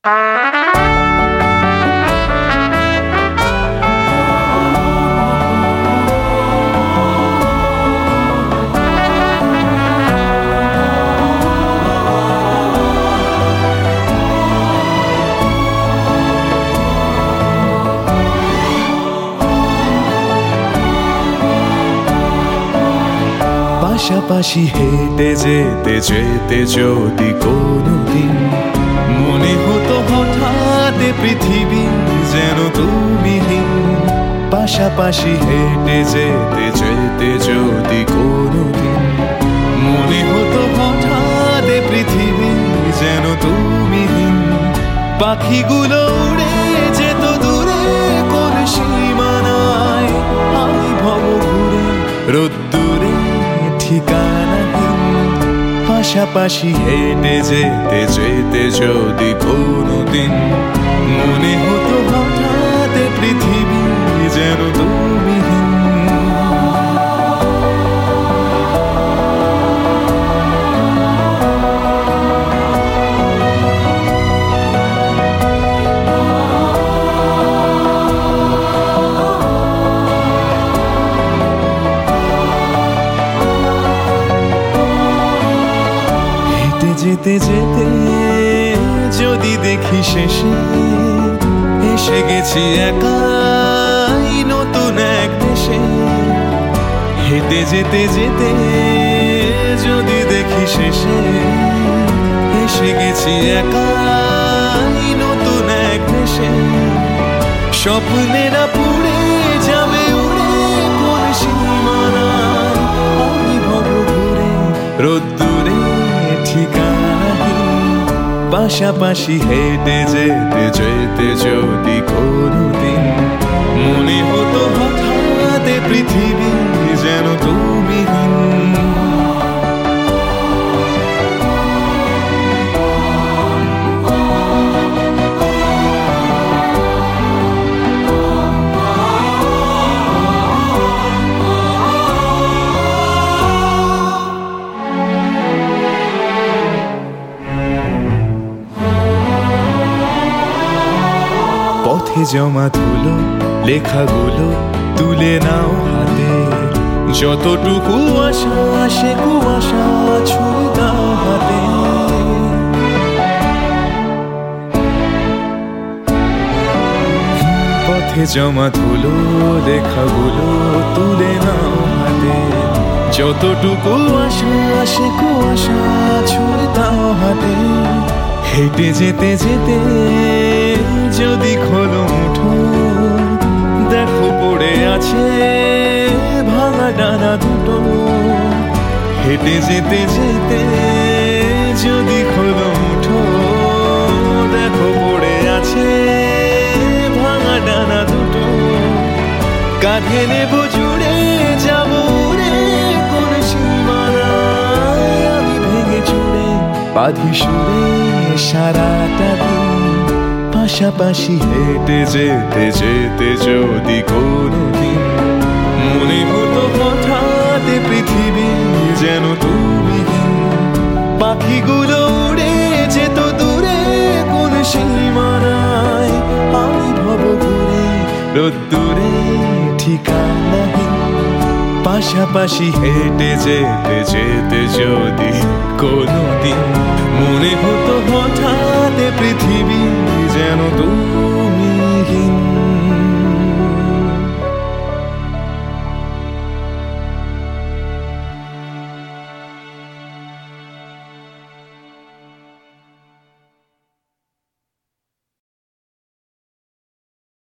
পাশাপাশি হেঁটে যেতে যেতে যদি কোনোদিন মনে হতো হঠাৎ পৃথিবী যেন তুমিহীন, পাশাপাশি হেঁটে যেতে যেতে যদি কোনোদিন মনে হতো হঠাৎ পৃথিবী যেন তুমিহীন, পাখিগুলো উড়ে যেত দূরে কোন সীমানায়, আমি ভব ঘুরে রোদ্দুরে ঠিকানাহীন, পাশাপাশি হেঁটে যেতে যেতে যদি কোনোদিন মনে হতো হঠাৎ পৃথিবী যেন তুমিহীন। যেতে যেতে যদি দেখি শেষে এসে গেছি একাই নতুন এক দেশে, হেঁটে যেতে যেতে যদি দেখি শেষে এসে গেছি একাই নতুন এক দেশে, স্বপ্নেরা পুড়ে যাবে উড়ে কোন সীমানায়, আমি ভব ঘুরে রোদ্দুরে ঠিকানাহীন, পাশাপাশি হেঁটে যেতে যেতে যদি কোনোদিন মনে হতো হঠাৎ পৃথিবী যেন তুমিহীন। পথে জমা ধুলো লেখাগুলো তুলে নাও হাতে, যতটুকু আশা সে কুয়াশা ছুঁয়ে দাও হাতে, পথে জমা ধুলো লেখাগুলো তুলে নাও হাতে, যতটুকু আশা সে কুয়াশা ছুঁয়ে দাও হাতে, হেঁটে যেতে যেতে যদি খোলো মুঠো দেখো পড়ে আছে ভাঙা ডানা দুটো, হেঁটে যেতে যেতে যদি খোলো মুঠো দেখো পড়ে আছে ভাঙা ডানা দুটো, কাঁধে নেব জুড়ে যাবো রে কোন সীমানায়, আমি ভেঙে চুড়ে বাঁধি সুরে সারাটা দিন, পাশাপাশি হেঁটে যেতে যেতে যদি কোনোদিন মনে হতো হঠাৎ পৃথিবী যেন তুমিহীন, পাখিগুলো উড়ে যেত দূরে কোন সীমানায়, আমি ভব ঘুরে রোদ্দুরে ঠিকানাহীন, পাশাপাশি হেঁটে যেতে যেতে যদি কোনোদিন মনে হতো হঠাৎ পৃথিবী